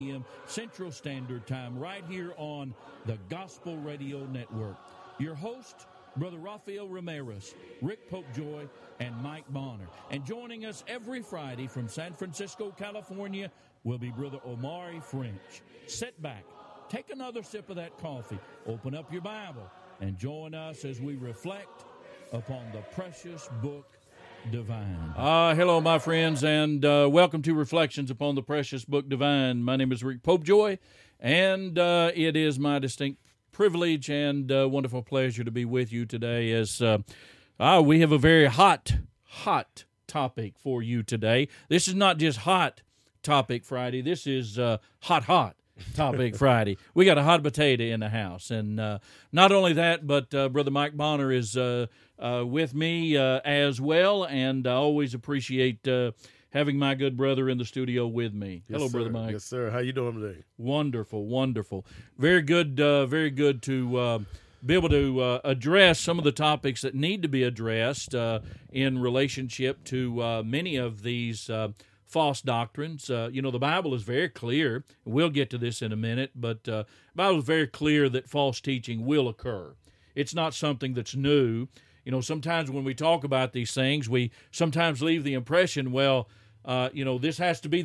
p.m. Central Standard Time, right here on the Gospel Radio Network. Your host, Brother Rafael Ramirez, Rick Popejoy, and Mike Bonner. And joining us every Friday from San Francisco, California, will be Brother Omari French. Sit back, take another sip of that coffee, open up your Bible, and join us as we reflect upon the precious book Divine. Hello, my friends, and welcome to Reflections upon the Precious Book Divine. My name is Rick Popejoy, and it is my distinct privilege and wonderful pleasure to be with you today as we have a very hot topic for you today. This is not just Hot Topic Friday. This is hot Topic Friday. We got a hot potato in the house, and not only that, but Brother Mike Bonner is with me as well, and I always appreciate having my good brother in the studio with me. Yes, Hello, sir. Brother Mike. Yes, sir. How you doing today? Wonderful. Very good to be able to address some of the topics that need to be addressed in relationship to many of these false doctrines. The Bible is very clear. We'll get to this in a minute, but the Bible is very clear that false teaching will occur. It's not something that's new. Sometimes when we talk about these things, we sometimes leave the impression, this has to be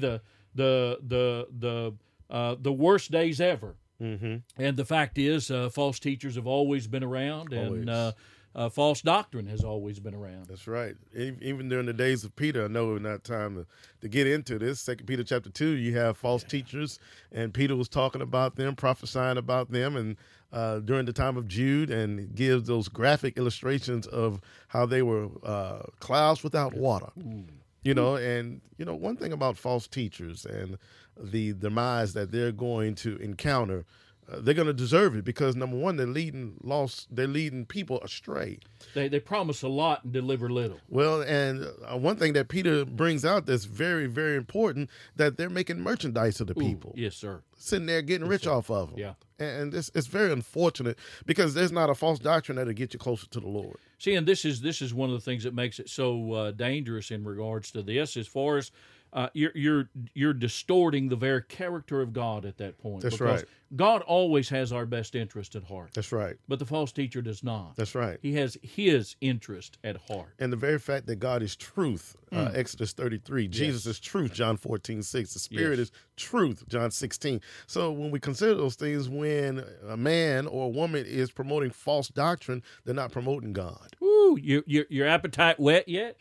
the worst days ever. Mm-hmm. And the fact is, false teachers have always been around, and false doctrine has always been around. That's right. Even during the days of Peter, I know not time to get into this. 2 Peter chapter 2, you have false teachers, and Peter was talking about them, prophesying about them, and during the time of Jude, and gives those graphic illustrations of how they were clouds without water. And one thing about false teachers and the demise that they're going to encounter, they're going to deserve it because, number one, they're leading people astray. They promise a lot and deliver little. Well, and one thing that Peter brings out that's very, very important, that they're making merchandise of the people. Yes, sir. Sitting there getting rich off of them. Yeah. And it's very unfortunate because there's not a false doctrine that'll get you closer to the Lord. See, and this is one of the things that makes it so dangerous in regards to this, as far as you're distorting the very character of God at that point. That's because right. God always has our best interest at heart. That's right. But the false teacher does not. That's right. He has his interest at heart. And the very fact that God is truth, Exodus 33, Jesus is truth, John 14:6, the Spirit is truth, John 16. So when we consider those things, when a man or a woman is promoting false doctrine, they're not promoting God. Ooh, your appetite wet yet?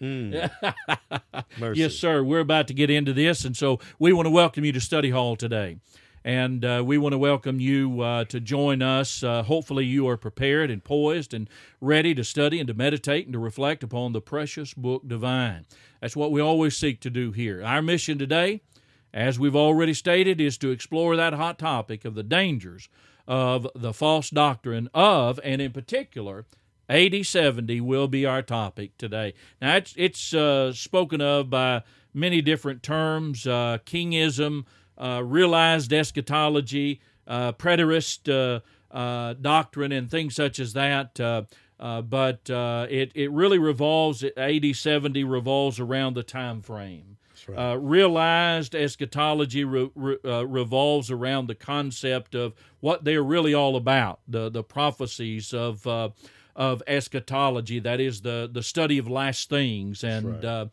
Mercy. Yes, sir. We're about to get into this, and so we want to welcome you to Study Hall today. And we want to welcome you to join us. Hopefully you are prepared and poised and ready to study and to meditate and to reflect upon the precious book Divine. That's what we always seek to do here. Our mission today, as we've already stated, is to explore that hot topic of the dangers of the false doctrine of, and in particular, AD 70 will be our topic today. Now, it's spoken of by many different terms, kingism, realized eschatology, preterist doctrine, and things such as that. But it really revolves, AD 70 revolves around the time frame. Right. Realized eschatology revolves around the concept of what they're really all about, the prophecies of eschatology, that is the study of last things. And right.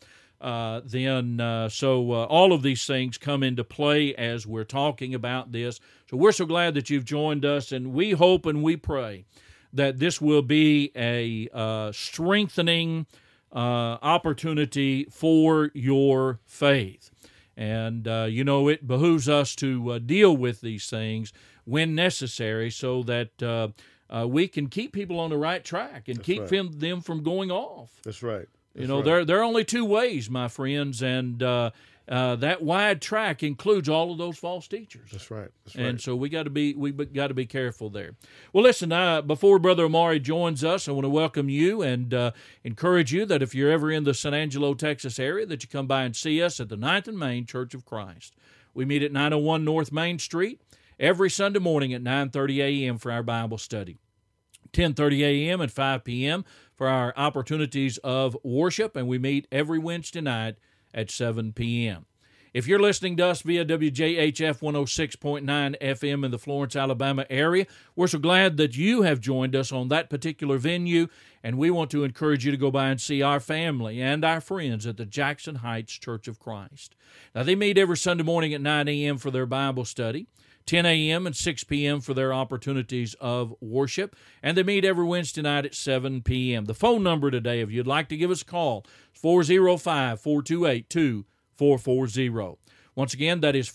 So all of these things come into play as we're talking about this. So we're so glad that you've joined us, and we hope and we pray that this will be a strengthening opportunity for your faith. And, it behooves us to deal with these things when necessary so that we can keep people on the right track and keep them from going off. That's right. There are only two ways, my friends, and that wide track includes all of those false teachers. That's right. And so we got to be careful there. Well, listen, before Brother Omari joins us, I want to welcome you and encourage you that if you're ever in the San Angelo, Texas area, that you come by and see us at the 9th and Main Church of Christ. We meet at 901 North Main Street every Sunday morning at 9:30 a.m. for our Bible study. 10:30 a.m. and 5 p.m. for our opportunities of worship, and we meet every Wednesday night at 7 p.m. If you're listening to us via WJHF 106.9 FM in the Florence, Alabama area, we're so glad that you have joined us on that particular venue, and we want to encourage you to go by and see our family and our friends at the Jackson Heights Church of Christ. Now, they meet every Sunday morning at 9 a.m. for their Bible study, 10 a.m. and 6 p.m. for their opportunities of worship, and they meet every Wednesday night at 7 p.m. The phone number today, if you'd like to give us a call, is 405-428-2440. Once again, that is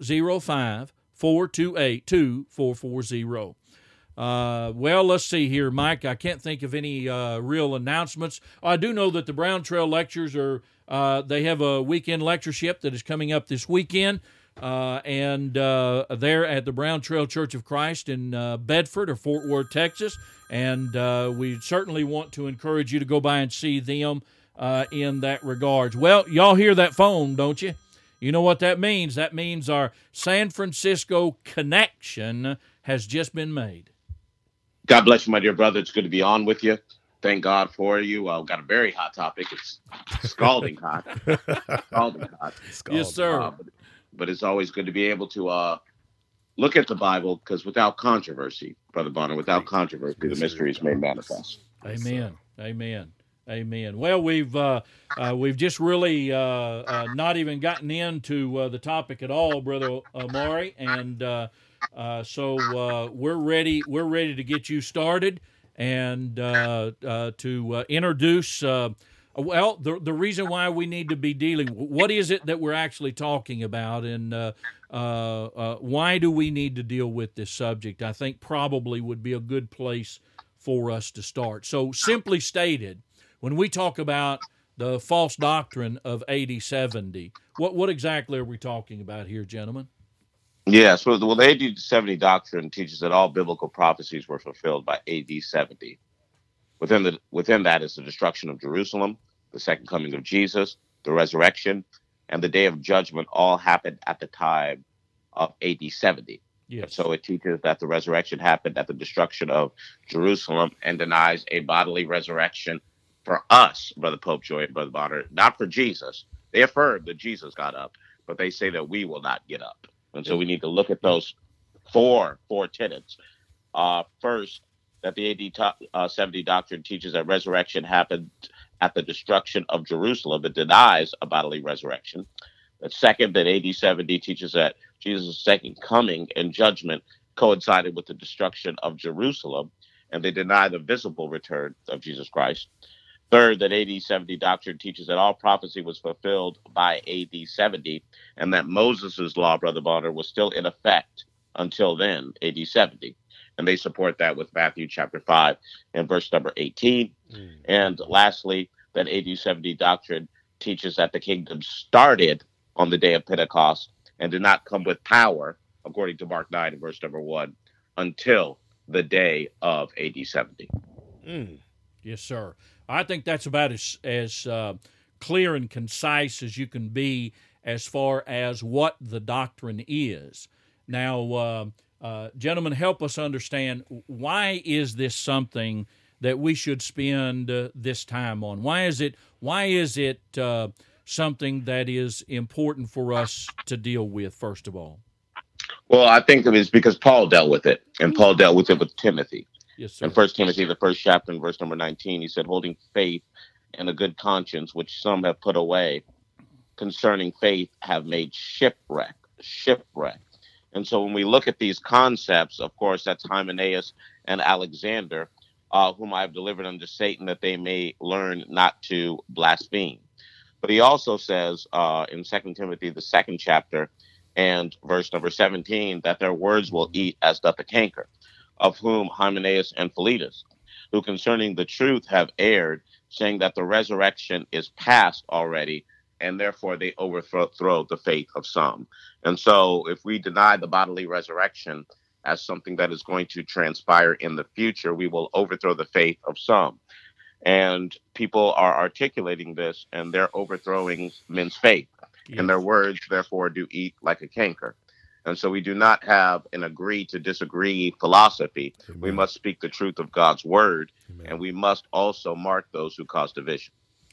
405-428-2440. Well, let's see here, Mike. I can't think of any real announcements. I do know that the Brown Trail Lectures are, they have a weekend lectureship that is coming up this weekend, and they're at the Brown Trail Church of Christ in Bedford or Fort Worth, Texas, and we certainly want to encourage you to go by and see them in that regards. Well, y'all hear that phone, don't you? You know what that means. That means our San Francisco connection has just been made. God bless you, my dear brother. It's good to be on with you. Thank God for you. I've got a very hot topic. It's scalding hot. Scalding hot. Yes, sir. But it's always good to be able to look at the Bible, because without controversy, Brother Bonner, without controversy, the mystery is made manifest. Amen. Amen. Amen. Well, we've just really not even gotten into the topic at all, Brother Amari, and so we're ready. We're ready to get you started and to introduce. Well, the reason why we need to be dealing. What is it that we're actually talking about, and why do we need to deal with this subject? I think probably would be a good place for us to start. So, simply stated, when we talk about the false doctrine of AD 70, what exactly are we talking about here, gentlemen? Yes, well, the AD 70 doctrine teaches that all biblical prophecies were fulfilled by AD 70. Within that is the destruction of Jerusalem, the second coming of Jesus, the resurrection, and the day of judgment all happened at the time of AD 70. Yes. And so it teaches that the resurrection happened at the destruction of Jerusalem and denies a bodily resurrection for us, Brother Pope Joy and Brother Bonner, not for Jesus. They affirm that Jesus got up, but they say that we will not get up. And so we need to look at those four tenets. First, that the AD 70 doctrine teaches that resurrection happened at the destruction of Jerusalem. It denies a bodily resurrection. But second, that AD 70 teaches that Jesus' second coming and judgment coincided with the destruction of Jerusalem, and they deny the visible return of Jesus Christ. Third, that AD 70 doctrine teaches that all prophecy was fulfilled by AD 70, and that Moses' law, Brother Bonner, was still in effect until then, AD 70. And they support that with Matthew chapter 5 and verse number 18. And lastly, that AD 70 doctrine teaches that the kingdom started on the day of Pentecost and did not come with power, according to Mark 9 and verse number 1, until the day of AD 70. Yes, sir. I think that's about as clear and concise as you can be as far as what the doctrine is. Now, gentlemen, help us understand, why is this something that we should spend this time on? Why is it something that is important for us to deal with, first of all? Well, I think it's because Paul dealt with it, and Paul dealt with it with Timothy. Yes, sir. In 1 Timothy, the first chapter, in verse number 19, he said, holding faith and a good conscience, which some have put away, concerning faith have made shipwreck. And so when we look at these concepts, of course, that's Hymenaeus and Alexander, whom I have delivered unto Satan, that they may learn not to blaspheme. But he also says in 2 Timothy, the second chapter, and verse number 17, that their words will eat as doth the canker, of whom Hymenaeus and Philetus, who concerning the truth have erred, saying that the resurrection is past already, and therefore they overthrow the faith of some. And so if we deny the bodily resurrection as something that is going to transpire in the future, we will overthrow the faith of some. And people are articulating this, and they're overthrowing men's faith. Yes. And their words, therefore, do eat like a canker. And so we do not have an agree to disagree philosophy. Amen. We must speak the truth of God's word, Amen. And we must also mark those who cause division.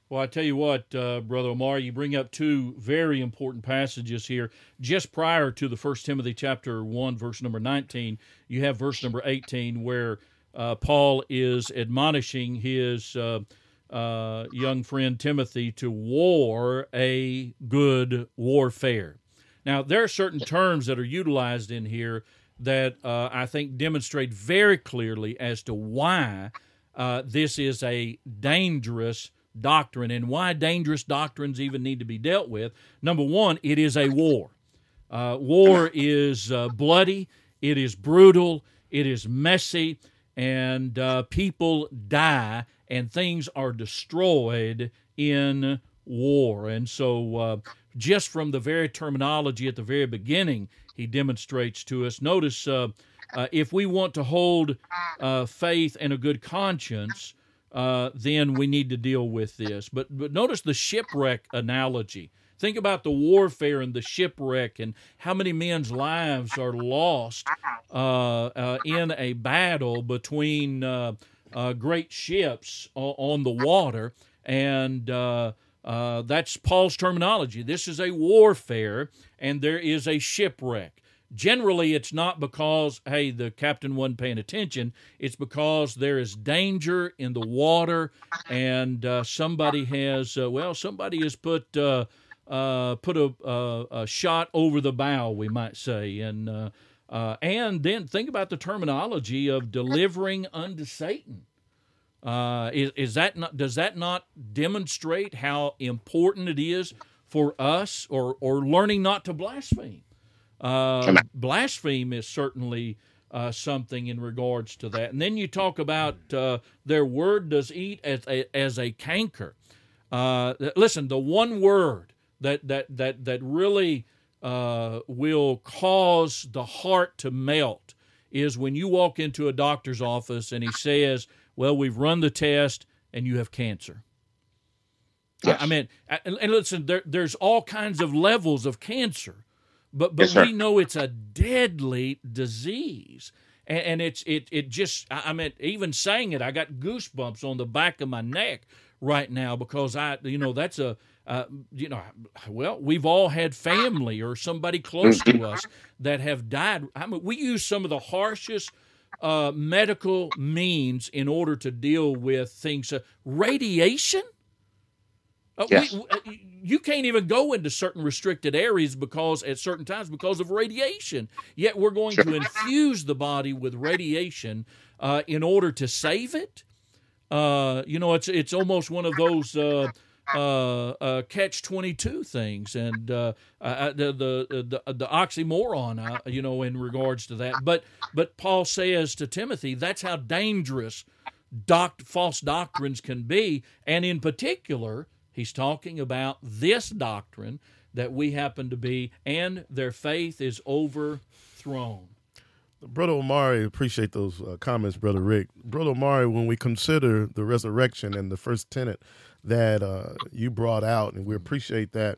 Well, I tell you what, Brother Omar, you bring up two very important passages here. Just prior to the 1 Timothy chapter 1, verse number 19, you have verse number 18 where Paul is admonishing his young friend Timothy to war a good warfare. Now, there are certain terms that are utilized in here that I think demonstrate very clearly as to why this is a dangerous doctrine and why dangerous doctrines even need to be dealt with. Number one, it is a war. War is bloody, it is brutal, it is messy, and people die and things are destroyed in war. And so just from the very terminology at the very beginning, he demonstrates to us. Notice if we want to hold faith and a good conscience, then we need to deal with this. But notice the shipwreck analogy. Think about the warfare and the shipwreck and how many men's lives are lost in a battle between great ships on the water. And that's Paul's terminology. This is a warfare, and there is a shipwreck. Generally, it's not because, hey, the captain wasn't paying attention. It's because there is danger in the water, and somebody has put a shot over the bow, we might say, and then think about the terminology of delivering unto Satan. Does that not demonstrate how important it is for us, or learning not to blaspheme? Blaspheme is certainly something in regards to that. And then you talk about their word does eat as a canker. Listen, the one word that really will cause the heart to melt is when you walk into a doctor's office and he says, well, we've run the test and you have cancer. Yes. I mean, and listen, there's all kinds of levels of cancer. But yes, we know it's a deadly disease, and it just, I mean, even saying it, I got goosebumps on the back of my neck right now because that's a, well, we've all had family or somebody close to us that have died. I mean, we use some of the harshest medical means in order to deal with things. Radiation. Yes. You can't even go into certain restricted areas at certain times because of radiation. Yet we're going to infuse the body with radiation in order to save it. It's almost one of those catch-22 things, and the oxymoron, in regards to that. But Paul says to Timothy, that's how dangerous false doctrines can be, and in particular, he's talking about this doctrine that we happen to be, and their faith is overthrown. Brother Omari, appreciate those comments, Brother Rick. Brother Omari, when we consider the resurrection and the first tenet that you brought out, and we appreciate that,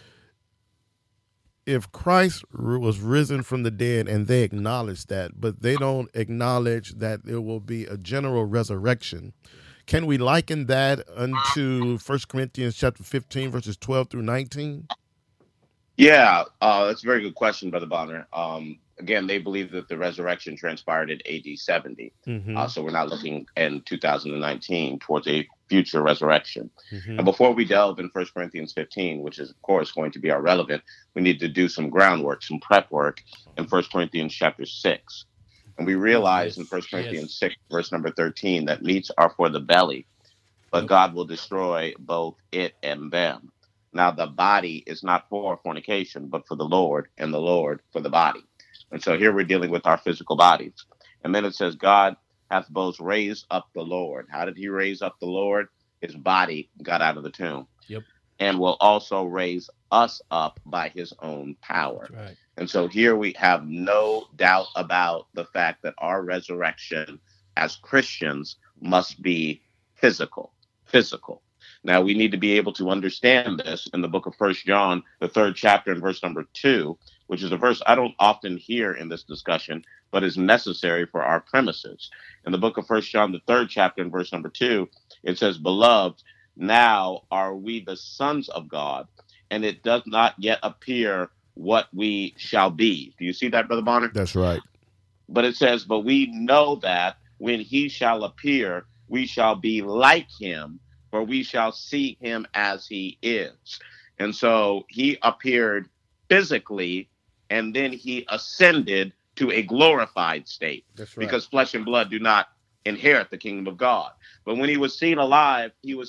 if Christ was risen from the dead and they acknowledge that, but they don't acknowledge that there will be a general resurrection, can we liken that unto 1 Corinthians chapter 15, verses 12 through 19? Yeah, that's a very good question, Brother Bonner. Again, they believe that the resurrection transpired in AD 70. Mm-hmm. So we're not looking in 2019 towards a future resurrection. Mm-hmm. And before we delve in 1 Corinthians 15, which is, of course, going to be our relevant, we need to do some groundwork, some prep work in 1 Corinthians chapter 6. And we realize in 1 Corinthians 6, verse number 13, that meats are for the belly, but God will destroy both it and them. Now, the body is not for fornication, but for the Lord, and the Lord for the body. And so here we're dealing with our physical bodies. And then it says, God hath both raised up the Lord. How did he raise up the Lord? His body got out of the tomb. Yep. And will also raise us up by his own power. That's right. And so here we have no doubt about the fact that our resurrection as Christians must be physical. Now, we need to be able to understand this in the book of 1 John, the 3rd chapter and verse number 2, which is a verse I don't often hear in this discussion, but is necessary for our premises. In the book of 1 John, the 3rd chapter and verse number 2, it says, Beloved, now are we the sons of God, and it does not yet appear what we shall be. Do you see that, Brother Bonner? That's right. But it says, but we know that when he shall appear, we shall be like him, for we shall see him as he is. And so he appeared physically, and then he ascended to a glorified state. That's right. Because flesh and blood do not inherit the kingdom of God. But when he was seen alive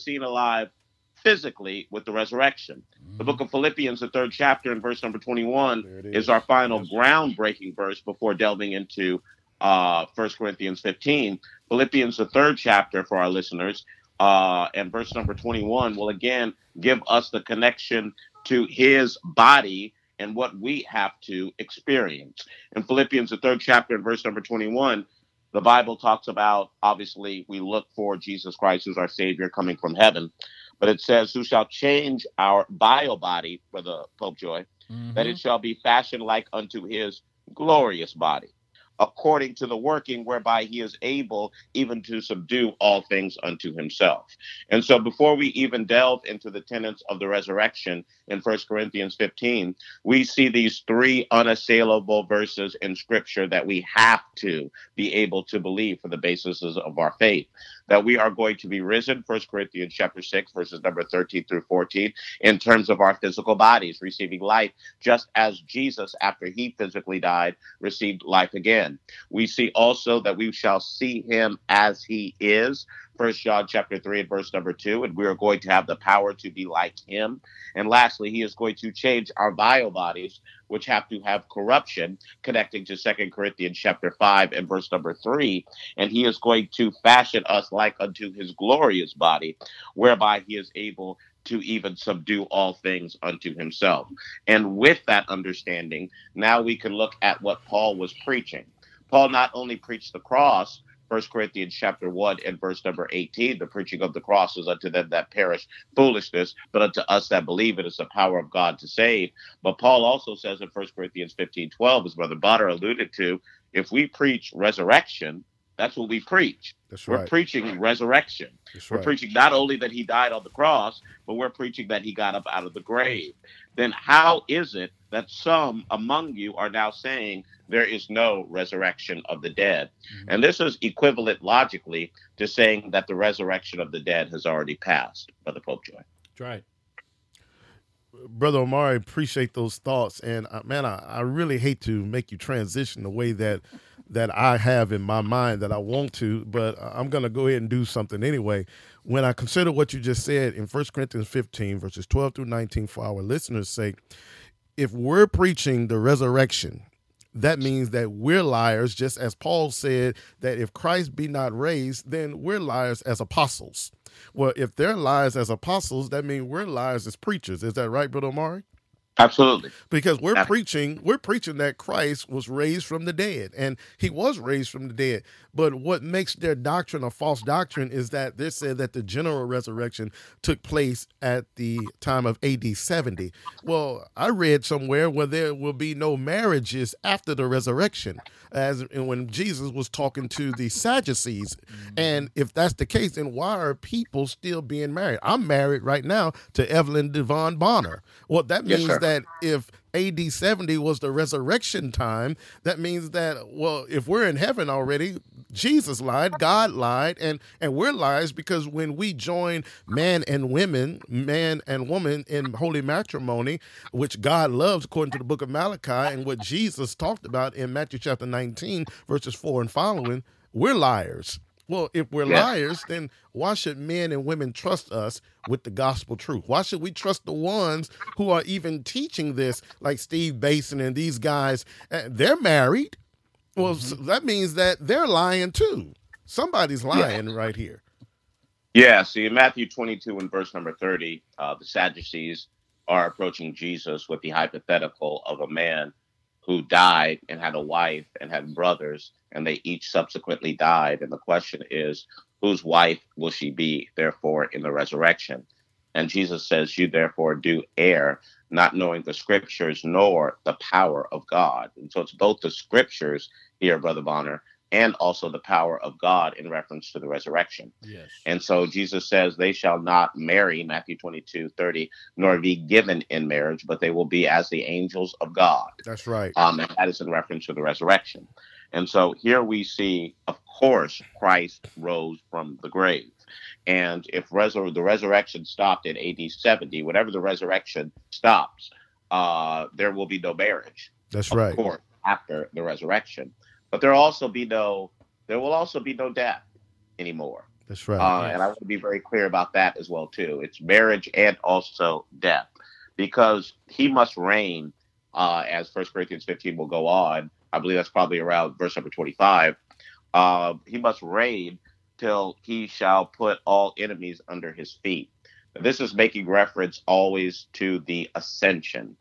physically with the resurrection. The book of Philippians, the 3rd chapter, and verse number 21 is our final groundbreaking verse before delving into 1 Corinthians 15. Philippians, the 3rd chapter for our listeners, and verse number 21 will again give us the connection to his body and what we have to experience. In Philippians, the 3rd chapter, and verse number 21, the Bible talks about, obviously, we look for Jesus Christ, who's our Savior, coming from heaven. But it says, who shall change our bio body, Brother Pope Joy, that it shall be fashioned like unto his glorious body, according to the working whereby he is able even to subdue all things unto himself. And so before we even delve into the tenets of the resurrection in 1 Corinthians 15, we see these 3 unassailable verses in Scripture that we have to be able to believe for the basis of our faith. That we are going to be risen, 1 Corinthians chapter 6, verses number 13 through 14, in terms of our physical bodies, receiving life, just as Jesus, after he physically died, received life again. We see also that we shall see him as he is, 1 John chapter 3 and verse number 2, and we are going to have the power to be like him. And lastly, he is going to change our bio bodies, which have to have corruption, connecting to 2 Corinthians chapter 5 and verse number 3. And he is going to fashion us like unto his glorious body, whereby he is able to even subdue all things unto himself. And with that understanding, now we can look at what Paul was preaching. Paul not only preached the cross, 1 Corinthians chapter 1 and verse number 18, the preaching of the cross is unto them that perish foolishness, but unto us that believe it is the power of God to save. But Paul also says in 1 Corinthians 15:12, as Brother Bonner alluded to, if we preach resurrection, that's what we preach. That's We're right. preaching resurrection. That's We're right. preaching not only that he died on the cross, but we're preaching that he got up out of the grave. Then how is it that some among you are now saying there is no resurrection of the dead? And this is equivalent logically to saying that the resurrection of the dead has already passed, Brother Popejoy. That's right. Brother Omari, appreciate those thoughts. And man, I really hate to make you transition the way that I have in my mind that I want to, but I'm going to go ahead and do something anyway. When I consider what you just said in 1 Corinthians 15, verses 12 through 19, for our listeners' sake, if we're preaching the resurrection, that means that we're liars, just as Paul said that if Christ be not raised, then we're liars as apostles. Well, if they're liars as apostles, that means we're liars as preachers. Is that right, Brother Omari? Absolutely. Because we're preaching that Christ was raised from the dead, and he was raised from the dead. But what makes their doctrine a false doctrine is that they said that the general resurrection took place at the time of AD 70. Well, I read somewhere where there will be no marriages after the resurrection, as when Jesus was talking to the Sadducees. And if that's the case, then why are people still being married? I'm married right now to Evelyn Devon Bonner. Well, that means that if AD 70 was the resurrection time, that means that, well, if we're in heaven already, Jesus lied, God lied, and we're liars, because when we join man and woman in holy matrimony, which God loves according to the book of Malachi and what Jesus talked about in Matthew chapter 19, verses 4 and following, we're liars. Well, if we're liars, then why should men and women trust us with the gospel truth? Why should we trust the ones who are even teaching this, like Steve Basin and these guys? They're married. Well, so that means that they're lying too. Somebody's lying right here. Yeah, see, in Matthew 22 and verse number 30, the Sadducees are approaching Jesus with the hypothetical of a man who died and had a wife and had brothers, and they each subsequently died. And the question is, whose wife will she be, therefore, in the resurrection? And Jesus says, you therefore do err, not knowing the scriptures nor the power of God. And so it's both the scriptures here, Brother Bonner, and also the power of God in reference to the resurrection. Yes. And so Jesus says they shall not marry, Matthew 22:30, nor be given in marriage, but they will be as the angels of God. That's right. And that is in reference to the resurrection. And so here we see, of course, Christ rose from the grave. And if the resurrection stopped in AD 70, whenever the resurrection stops, there will be no marriage. That's right. Of course, after the resurrection. But there will also be no death anymore. That's right. And I want to be very clear about that as well, too. It's marriage and also death, because he must reign, as 1 Corinthians 15 will go on. I believe that's probably around verse number 25. He must reign till he shall put all enemies under his feet. This is making reference always to the ascension.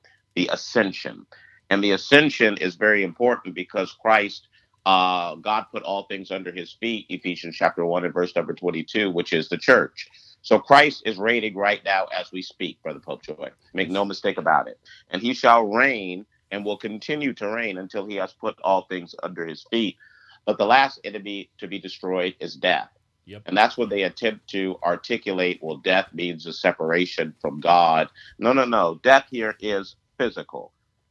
And the ascension is very important because Christ, God put all things under his feet, Ephesians chapter 1 and verse number 22, which is the church. So Christ is reigning right now as we speak, Brother Pope Joy. Make no mistake about it. And he shall reign and will continue to reign until he has put all things under his feet. But the last enemy to be destroyed is death. Yep. And that's what they attempt to articulate. Well, death means a separation from God. No. Death here is physical.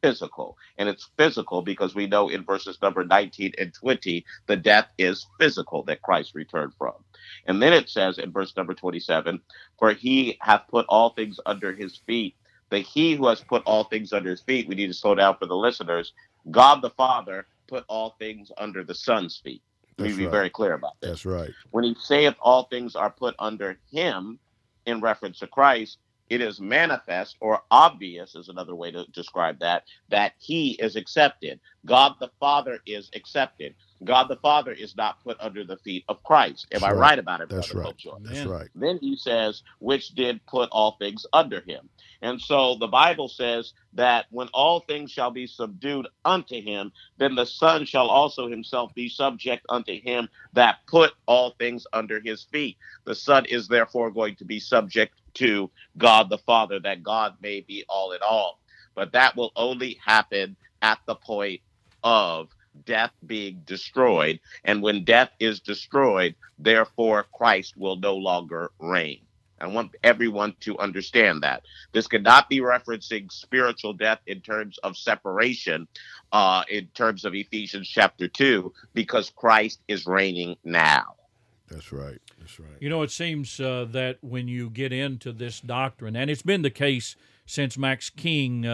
And it's physical because we know in verses number 19 and 20, the death is physical that Christ returned from. And then it says in verse number 27, for he hath put all things under his feet. The he who has put all things under his feet, we need to slow down for the listeners. God the Father put all things under the Son's feet. Let me be very clear about this. That's right. When he saith all things are put under him in reference to Christ, it is manifest, or obvious is another way to describe that he is accepted. God the Father is accepted. God the Father is not put under the feet of Christ. Am I right about it? That's right. That's right. Then he says, which did put all things under him. And so the Bible says that when all things shall be subdued unto him, then the Son shall also himself be subject unto him that put all things under his feet. The Son is therefore going to be subject to God the Father, that God may be all in all. But that will only happen at the point of death being destroyed. And when death is destroyed, therefore Christ will no longer reign. I want everyone to understand that. This cannot be referencing spiritual death in terms of separation, in terms of Ephesians chapter 2, because Christ is reigning now. That's right. That's right. You know, it seems that when you get into this doctrine, and it's been the case since Max King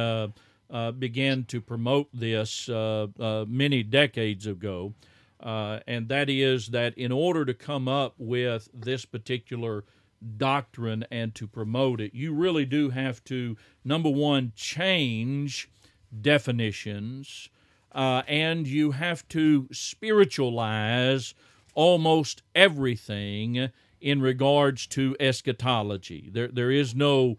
began to promote this many decades ago, and that is that in order to come up with this particular doctrine and to promote it, you really do have to, number one, change definitions, and you have to spiritualize almost everything in regards to eschatology. There is no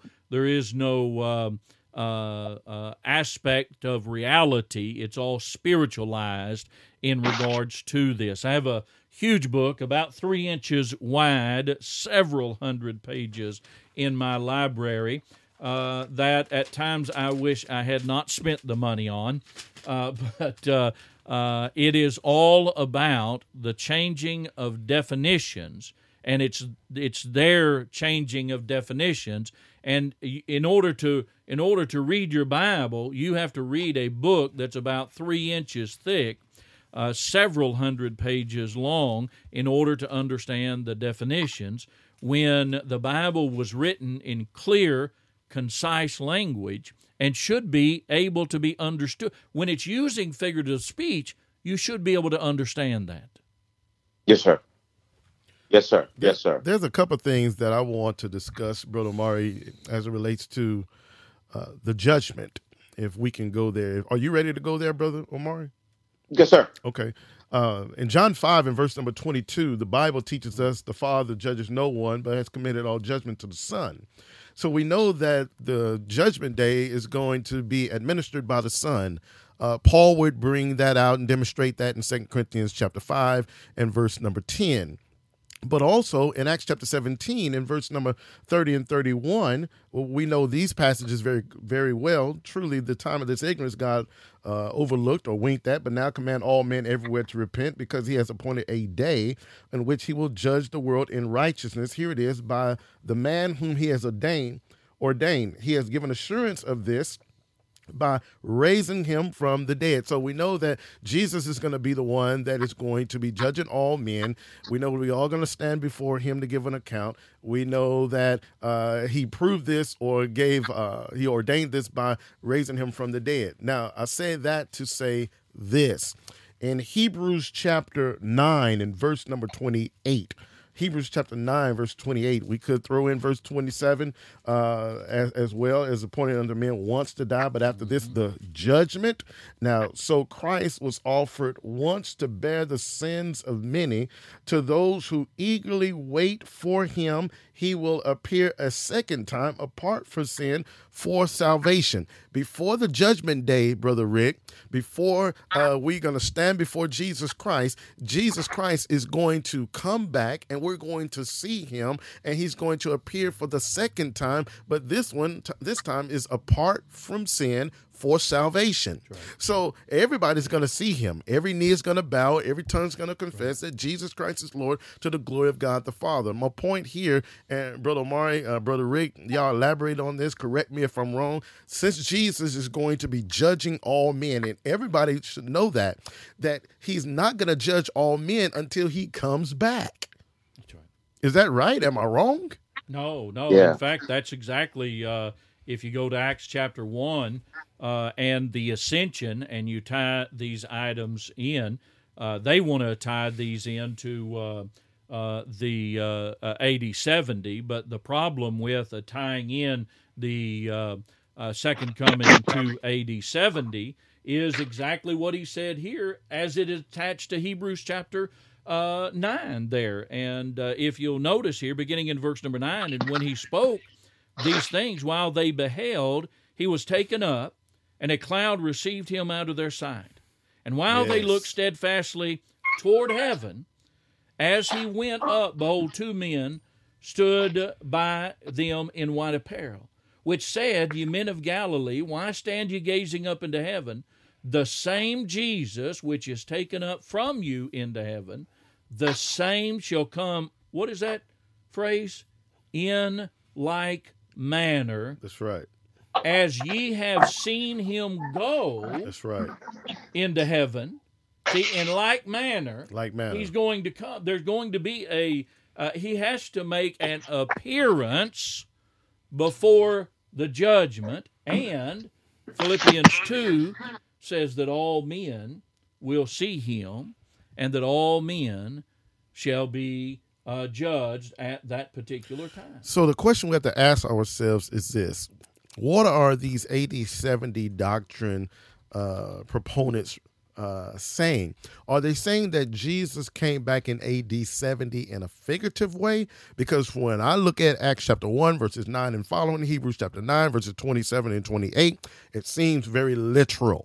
aspect of reality. It's all spiritualized in regards to this. I have a huge book about 3 inches wide, several hundred pages in my library that at times I wish I had not spent the money on, but it is all about the changing of definitions, and it's their changing of definitions. And in order to read your Bible, you have to read a book that's about 3 inches thick, several hundred pages long, in order to understand the definitions. When the Bible was written in clear, concise language and should be able to be understood. When it's using figurative speech, you should be able to understand that. Yes, sir. Yes, sir. Yes, sir. There's a couple of things that I want to discuss, Brother Omari, as it relates to the judgment, if we can go there. Are you ready to go there, Brother Omari? Yes, sir. Okay. In John 5 and verse number 22, the Bible teaches us the Father judges no one, but has committed all judgment to the Son. So we know that the judgment day is going to be administered by the Son. Paul would bring that out and demonstrate that in 2 Corinthians chapter 5 and verse number 10. But also in Acts chapter 17, in verse number 30 and 31, we know these passages very, very well. Truly, the time of this ignorance God overlooked or winked at, but now command all men everywhere to repent, because he has appointed a day in which he will judge the world in righteousness. Here it is, by the man whom he has ordained. He has given assurance of this by raising him from the dead. So we know that Jesus is going to be the one that is going to be judging all men. We know we're all going to stand before him to give an account. We know that he proved this, or he ordained this by raising him from the dead. Now, I say that to say this. In Hebrews chapter 9 and verse number 28, Hebrews chapter 9, verse 28. We could throw in verse 27 as well, as appointed unto men once to die, but after this, the judgment. Now, so Christ was offered once to bear the sins of many. To those who eagerly wait for him, he will appear a second time apart from sin for salvation. Before the judgment day, Brother Rick, before we're going to stand before Jesus Christ is going to come back, and we're going to see him, and he's going to appear for the second time. But this time is apart from sin for salvation. Right. So everybody's going to see him. Every knee is going to bow. Every tongue is going to confess that Jesus Christ is Lord, to the glory of God the Father. My point here, and Brother Omari, Brother Rick, y'all elaborate on this. Correct me if I'm wrong. Since Jesus is going to be judging all men, and everybody should know that he's not going to judge all men until he comes back. That's right. Is that right? Am I wrong? No. Yeah. In fact, that's exactly, if you go to Acts chapter 1 and the ascension, and you tie these items in, they want to tie these into the AD 70, but the problem with tying in the second coming to AD 70 is exactly what he said here, as it is attached to Hebrews chapter 9 there. And if you'll notice here, beginning in verse number 9, and when he spoke these things, while they beheld, he was taken up, and a cloud received him out of their sight. And while they looked steadfastly toward heaven, as he went up, behold, two men stood by them in white apparel, which said, Ye men of Galilee, why stand ye gazing up into heaven? The same Jesus which is taken up from you into heaven, the same shall come, what is that phrase? In like manner. That's right. As ye have seen him go. That's right. Into heaven. See, in like manner. He's going to come. There's going to be he has to make an appearance before the judgment. And Philippians 2 says that all men will see him, and that all men shall be judged at that particular time. So the question we have to ask ourselves is this. What are these AD 70 doctrine proponents saying? Are they saying that Jesus came back in AD 70 in a figurative way? Because when I look at Acts chapter 1, verses 9 and following, Hebrews chapter 9, verses 27 and 28, it seems very literal.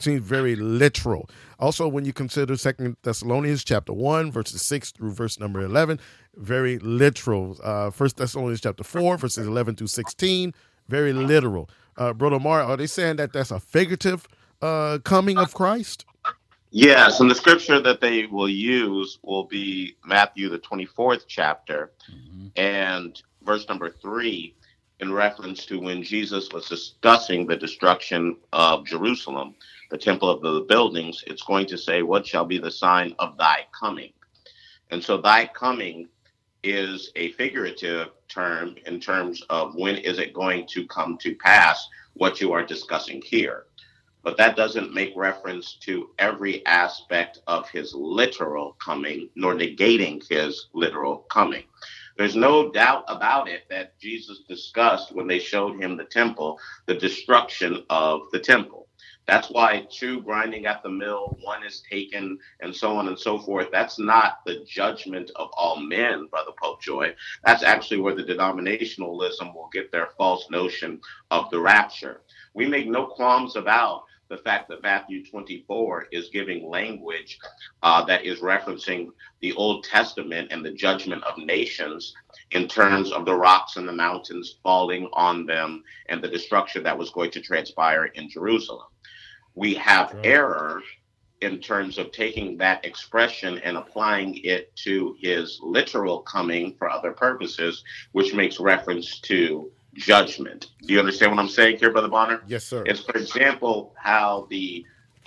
Also, when you consider 2 Thessalonians chapter 1, verses 6 through verse number 11, very literal. 1 Thessalonians chapter 4, verses 11 through 16, very literal. Brother Omar, are they saying that that's a figurative coming of Christ? Yes, and the scripture that they will use will be Matthew, the 24th chapter, and verse number 3, in reference to when Jesus was discussing the destruction of Jerusalem, the temple of the buildings. It's going to say, what shall be the sign of thy coming? And so thy coming is a figurative term in terms of when is it going to come to pass, what you are discussing here. But that doesn't make reference to every aspect of his literal coming, nor negating his literal coming. There's no doubt about it that Jesus discussed, when they showed him the temple, the destruction of the temple. That's why two grinding at the mill, one is taken, and so on and so forth. That's not the judgment of all men, Brother Pope Joy. That's actually where the denominationalism will get their false notion of the rapture. We make no qualms about the fact that Matthew 24 is giving language that is referencing the Old Testament and the judgment of nations in terms of the rocks and the mountains falling on them and the destruction that was going to transpire in Jerusalem. We have error in terms of taking that expression and applying it to his literal coming for other purposes, which makes reference to judgment. Do you understand what I'm saying here, Brother Bonner? Yes, sir. It's, for example, how the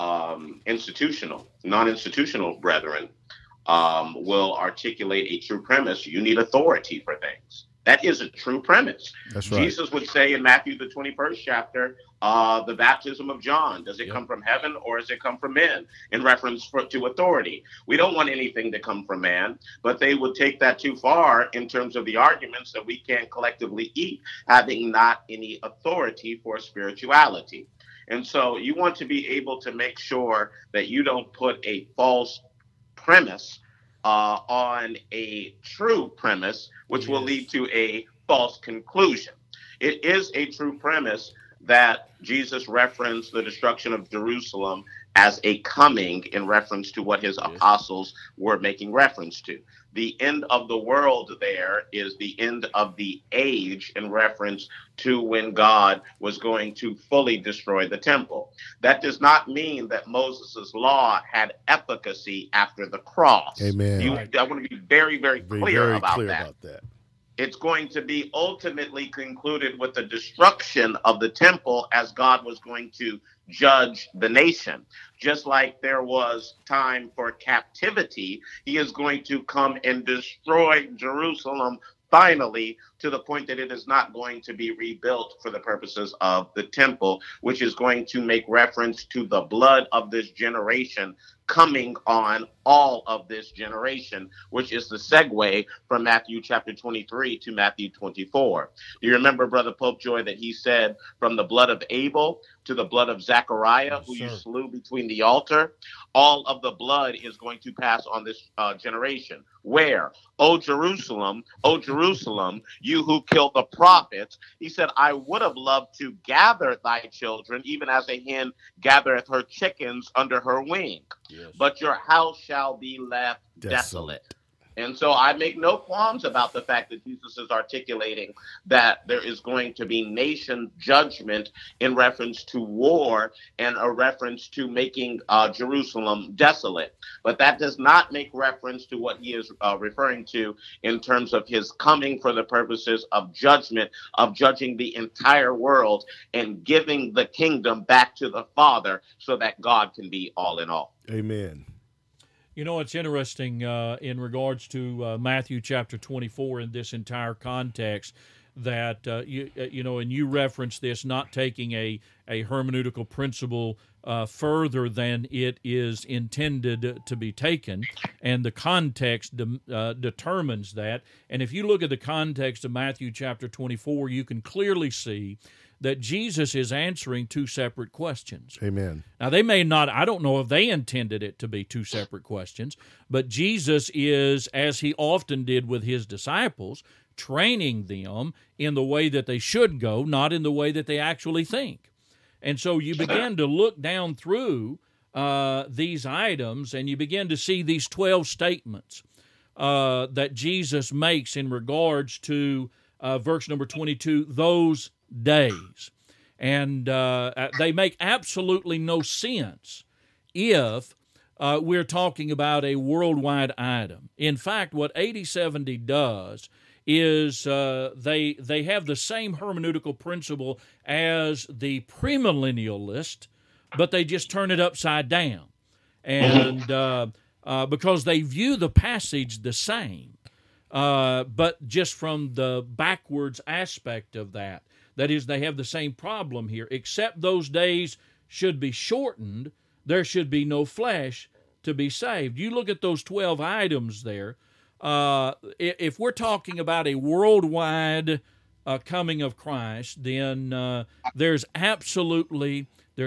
non-institutional brethren will articulate a true premise. You need authority for things. That is a true premise. That's right. Jesus would say in Matthew, the 21st chapter, the baptism of John, does it come from heaven or does it come from men? In reference to authority. We don't want anything to come from man, but they would take that too far in terms of the arguments that we can't collectively eat, having not any authority for spirituality. And so you want to be able to make sure that you don't put a false premise on a true premise, which will lead to a false conclusion. It is a true premise that Jesus referenced the destruction of Jerusalem as a coming in reference to what his apostles were making reference to. The end of the world there is the end of the age in reference to when God was going to fully destroy the temple. That does not mean that Moses' law had efficacy after the cross. Amen. I want to be very, very clear about that. It's going to be ultimately concluded with the destruction of the temple as God was going to judge the nation. Just like there was time for captivity, he is going to come and destroy Jerusalem finally, to the point that it is not going to be rebuilt for the purposes of the temple, which is going to make reference to the blood of this generation coming on all of this generation, which is the segue from Matthew chapter 23 to Matthew 24. Do you remember, Brother Popejoy, that he said, from the blood of Abel to the blood of Zechariah, who you slew between the altar, all of the blood is going to pass on this generation. Where? O Jerusalem, you who killed the prophets. He said, I would have loved to gather thy children, even as a hen gathereth her chickens under her wing. Yes. But your house shall be left desolate. And so I make no qualms about the fact that Jesus is articulating that there is going to be nation judgment in reference to war and a reference to making Jerusalem desolate. But that does not make reference to what he is referring to in terms of his coming for the purposes of judgment, of judging the entire world and giving the kingdom back to the Father so that God can be all in all. Amen. You know, it's interesting in regards to Matthew chapter 24 in this entire context that, you know, and you reference this not taking a hermeneutical principle further than it is intended to be taken, and the context determines that. And if you look at the context of Matthew chapter 24, you can clearly see that Jesus is answering two separate questions. Amen. Now, they may not, I don't know if they intended it to be two separate questions, but Jesus is, as he often did with his disciples, training them in the way that they should go, not in the way that they actually think. And so you begin to look down through these items, and you begin to see these 12 statements that Jesus makes in regards to verse number 22, those days. And they make absolutely no sense if we're talking about a worldwide item. In fact, what 8070 does is they have the same hermeneutical principle as the premillennialist, but they just turn it upside down. And because they view the passage the same, but just from the backwards aspect of that. That is, they have the same problem here. Except those days should be shortened, there should be no flesh to be saved. You look at those 12 items there. If we're talking about a worldwide coming of Christ, then there's absolutely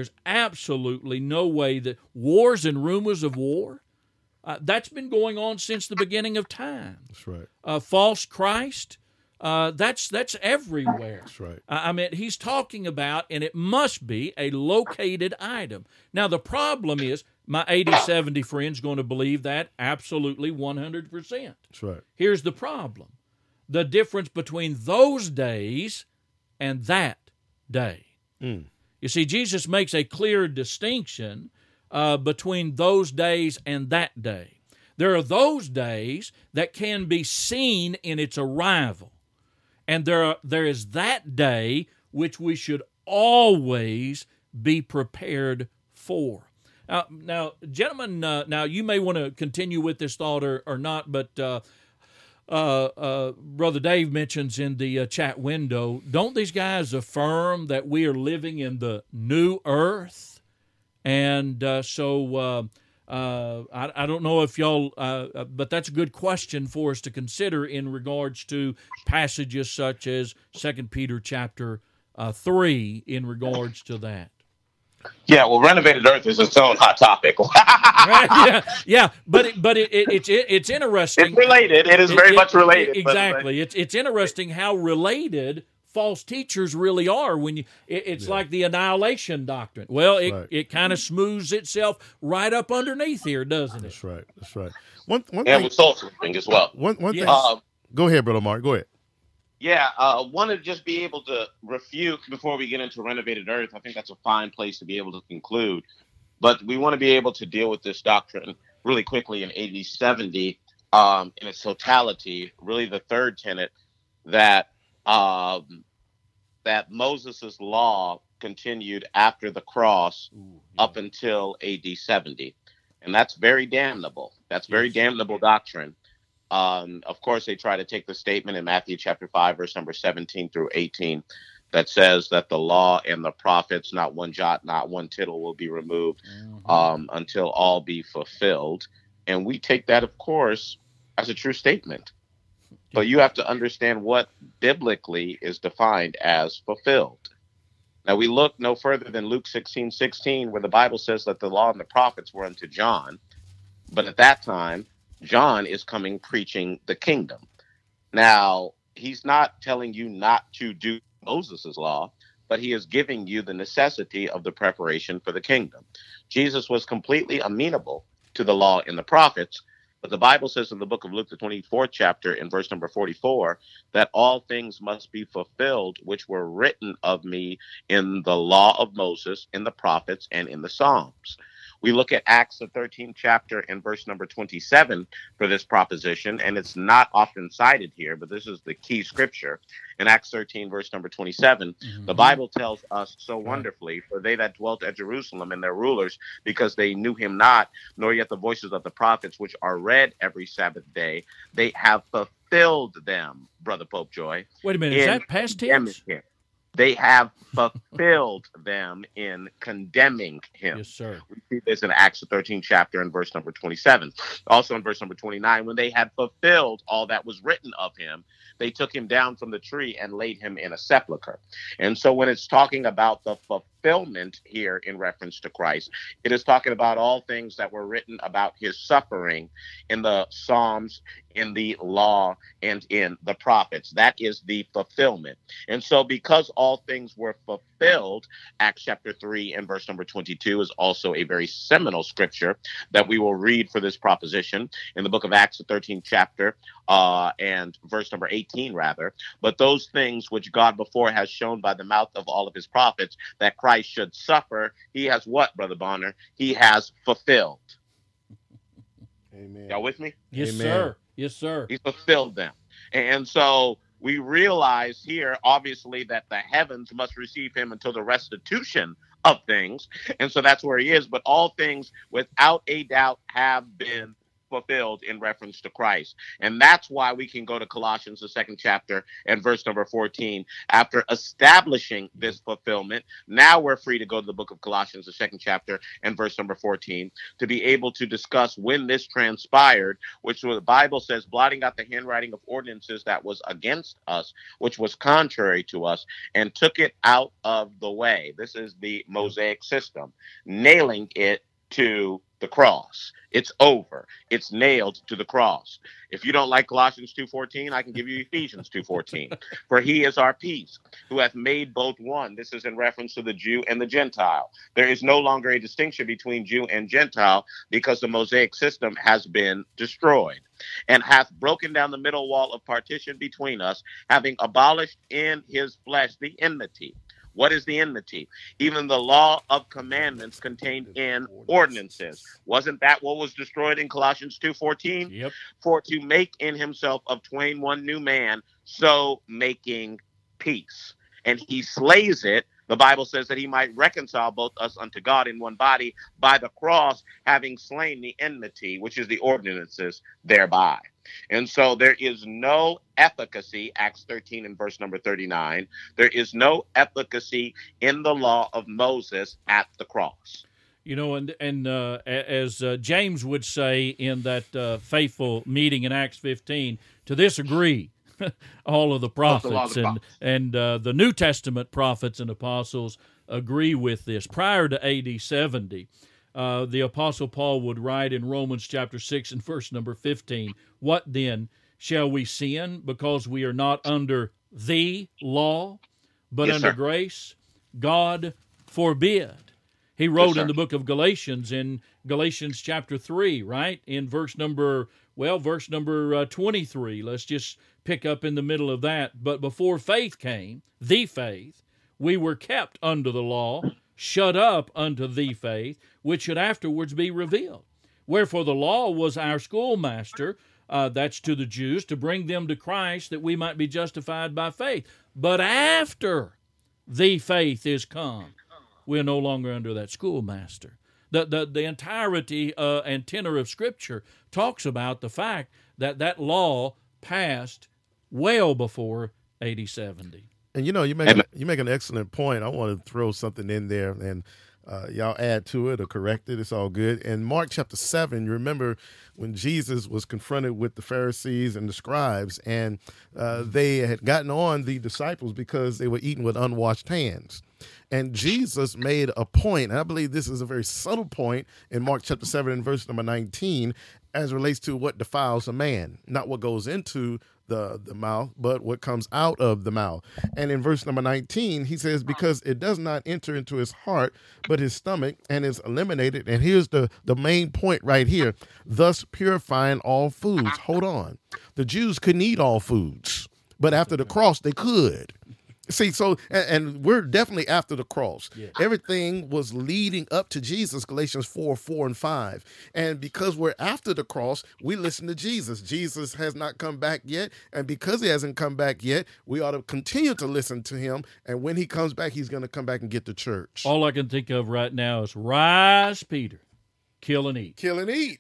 no way that wars and rumors of war, that's been going on since the beginning of time. That's right. False Christ, That's everywhere. That's right. I mean, he's talking about, and it must be a located item. Now, the problem is my 80-70 friend's going to believe that absolutely 100%. That's right. Here's the problem. The difference between those days and that day. You see, Jesus makes a clear distinction between those days and that day. There are those days that can be seen in its arrival. And there is that day which we should always be prepared for. Now, gentlemen, now you may want to continue with this thought or not, but Brother Dave mentions in the chat window, don't these guys affirm that we are living in the new earth? And so I don't know if y'all, but that's a good question for us to consider in regards to passages such as 2 Peter chapter 3 in regards to that. Yeah, well, renovated earth is its own hot topic. yeah, but it's interesting. It's related. It is very much related. Exactly. It's interesting how related false teachers really are. When it's like the annihilation doctrine. Well, it kind of smooths itself right up underneath here, doesn't it? That's right. That's right. One and thing, with soul sleeping as well. One thing. Yes. Go ahead, Brother Mark. Go ahead. Yeah, want to just be able to refute before we get into renovated earth. I think that's a fine place to be able to conclude. But we want to be able to deal with this doctrine really quickly in AD 70 in its totality. Really, the third tenet that that Moses' law continued after the cross up until AD 70. And that's very damnable. That's very damnable doctrine. Of course, they try to take the statement in Matthew chapter 5, verse number 17 through 18, that says that the law and the prophets, not one jot, not one tittle will be removed until all be fulfilled. And we take that, of course, as a true statement. But you have to understand what biblically is defined as fulfilled. Now, we look no further than Luke 16:16, where the Bible says that the law and the prophets were unto John. But at that time, John is coming preaching the kingdom. Now, he's not telling you not to do Moses' law, but he is giving you the necessity of the preparation for the kingdom. Jesus was completely amenable to the law and the prophets, but the Bible says in the book of Luke, the 24th chapter, in verse number 44, that all things must be fulfilled which were written of me in the law of Moses, in the prophets, and in the Psalms. We look at Acts, the 13th chapter, and verse number 27 for this proposition, and it's not often cited here, but this is the key scripture. In Acts 13, verse number 27, the Bible tells us so wonderfully, for they that dwelt at Jerusalem and their rulers, because they knew him not, nor yet the voices of the prophets, which are read every Sabbath day, they have fulfilled them, Brother Pope Joy. Wait a minute, is that past tense? They have fulfilled them in condemning him. Yes, sir. We see this in Acts the 13th chapter and verse number 27. Also in verse number 29, when they had fulfilled all that was written of him, they took him down from the tree and laid him in a sepulcher. And so when it's talking about the fulfillment here in reference to Christ, it is talking about all things that were written about his suffering in the Psalms, in the law, and in the prophets. That is the fulfillment. And so because all things were fulfilled, Acts chapter 3 and verse number 22 is also a very seminal scripture that we will read for this proposition in the book of Acts, the 13th chapter, and verse number 18, rather. But those things which God before has shown by the mouth of all of his prophets that Christ should suffer, he has what, Brother Bonner? He has fulfilled. Amen. Y'all with me? Yes, Amen. sir. Yes, sir. He fulfilled them. And so we realize here, obviously, that the heavens must receive him until the restitution of things. And so that's where he is. But all things, without a doubt, have been fulfilled in reference to Christ. And that's why we can go to Colossians, the 2nd chapter, and verse number 14. After establishing this fulfillment, now we're free to go to the book of Colossians, the 2nd chapter, and verse number 14, to be able to discuss when this transpired, which the Bible says, blotting out the handwriting of ordinances that was against us, which was contrary to us, and took it out of the way. This is the Mosaic system, nailing it to the cross. It's over. It's nailed to the cross. If you don't like Colossians 2:14, I can give you Ephesians 2:14. For he is our peace, who hath made both one. This is in reference to the Jew and the Gentile. There is no longer a distinction between Jew and Gentile because the Mosaic system has been destroyed, and hath broken down the middle wall of partition between us, having abolished in his flesh the enmity. What is the enmity? Even the law of commandments contained in ordinances. Wasn't that what was destroyed in Colossians 2:14? Yep. For to make in himself of twain one new man, so making peace. And he slays it. The Bible says that he might reconcile both us unto God in one body by the cross, having slain the enmity, which is the ordinances thereby. And so there is no efficacy, Acts 13 and verse number 39. There is no efficacy in the law of Moses at the cross. You know, and as James would say in that faithful meeting in Acts 15, to this agree all of the prophets, and the New Testament prophets and apostles agree with this. Prior to AD 70, the Apostle Paul would write in Romans chapter 6 and verse number 15, "What then? Shall we sin because we are not under the law, but Yes, under sir. grace? God forbid." He wrote in the book of Galatians, in Galatians chapter 3, right? In verse number 23. Let's just pick up in the middle of that. "But before faith came, the faith, we were kept under the law, shut up unto the faith, which should afterwards be revealed. Wherefore the law was our schoolmaster," that's to the Jews, "to bring them to Christ, that we might be justified by faith. But after the faith is come, we're no longer under that schoolmaster." The entirety and tenor of Scripture talks about the fact that that law passed well before AD 70. And you make an excellent point. I want to throw something in there, and y'all add to it or correct it. It's all good. In Mark chapter 7, you remember when Jesus was confronted with the Pharisees and the scribes, and they had gotten on the disciples because they were eating with unwashed hands. And Jesus made a point, and I believe this is a very subtle point in Mark chapter 7 and verse number 19, as it relates to what defiles a man, not what goes into the mouth, but what comes out of the mouth. And in verse number 19, he says, "Because it does not enter into his heart, but his stomach, and is eliminated." And here's the main point right here: "Thus purifying all foods." Hold on. The Jews couldn't eat all foods, but after the cross, they could. See, so, and we're definitely after the cross. Yeah. Everything was leading up to Jesus, Galatians 4 and 5. And because we're after the cross, we listen to Jesus. Jesus has not come back yet. And because he hasn't come back yet, we ought to continue to listen to him. And when he comes back, he's going to come back and get the church. All I can think of right now is rise, Peter, kill and eat. Kill and eat.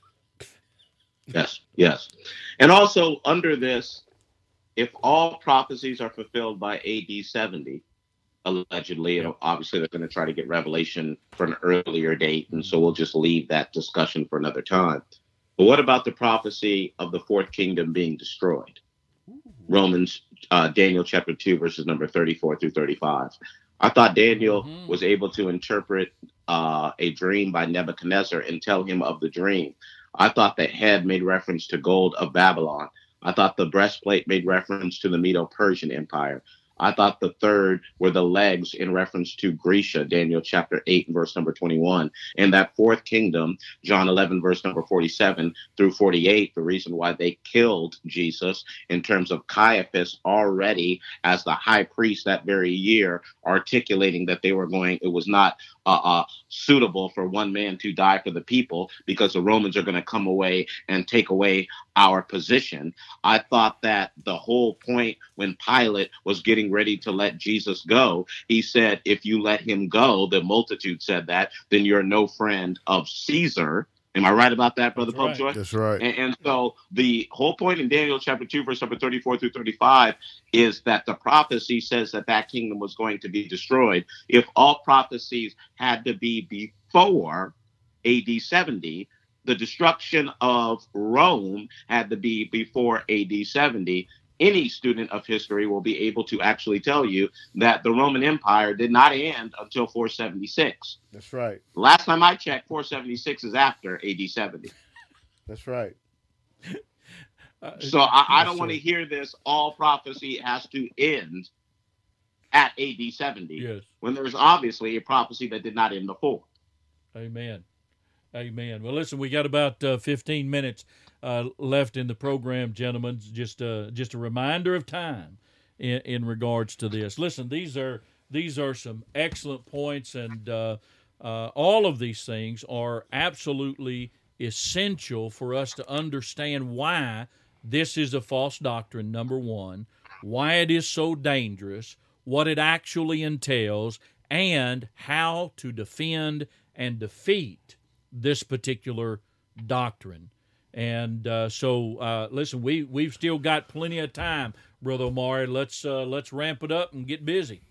Yes. And also under this, if all prophecies are fulfilled by AD 70, allegedly, and obviously they're going to try to get Revelation for an earlier date, and so we'll just leave that discussion for another time. But what about the prophecy of the fourth kingdom being destroyed? Daniel chapter 2, verses number 34 through 35. I thought Daniel was able to interpret a dream by Nebuchadnezzar and tell him of the dream. I thought the head made reference to gold of Babylon. I thought the breastplate made reference to the Medo-Persian Empire. I thought the third were the legs in reference to Grecia, Daniel chapter 8 and verse number 21. And that fourth kingdom, John 11, verse number 47 through 48, the reason why they killed Jesus in terms of Caiaphas already as the high priest that very year, articulating that it was not suitable for one man to die for the people because the Romans are going to come away and take away our position. I thought that the whole point when Pilate was getting ready to let Jesus go, he said, if you let him go, the multitude said that, then you're no friend of Caesar. Am I right about that, Brother Pope Joy? That's right. And so the whole point in Daniel chapter 2, verse number 34 through 35 is that the prophecy says that kingdom was going to be destroyed. If all prophecies had to be before AD 70, the destruction of Rome had to be before AD 70. any student of history will be able to actually tell you that the Roman Empire did not end until 476. That's right. Last time I checked, 476 is after AD 70. That's right. So I don't want to hear this, all prophecy has to end at AD 70, yes, when there's obviously a prophecy that did not end before. Amen. Amen. Well, listen, we got about 15 minutes left in the program, gentlemen. Just a reminder of time in regards to this. Listen, these are some excellent points, and all of these things are absolutely essential for us to understand why this is a false doctrine, number one, why it is so dangerous, what it actually entails, and how to defend and defeat this particular doctrine. And listen, we've still got plenty of time, Brother Omari. Let's ramp it up and get busy.